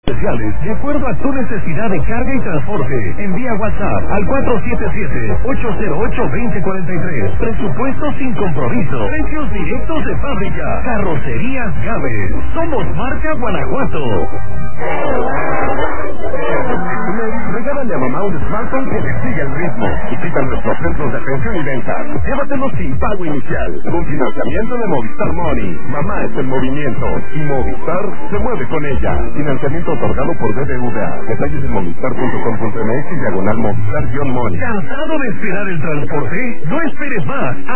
especiales de acuerdo a tu necesidad de carga y transporte. Envía WhatsApp al 477-808-2043. Presupuesto sin compromiso. Precios directos de fábrica. Carrocerías Gaves. Somos marca Guanajuato. Regálale a mamá un smartphone que le siga el ritmo. Visita nuestros centros de atención y venta. Llévatelo sin pago inicial. Con financiamiento de Movistar Money. Mamá es el movimiento. Y Movistar se mueve con ella. Financiamiento otorgado por BBVA. Detalles en movistar.com.mx /Movistar-Money. ¿Cansado de esperar el transporte? No esperes más.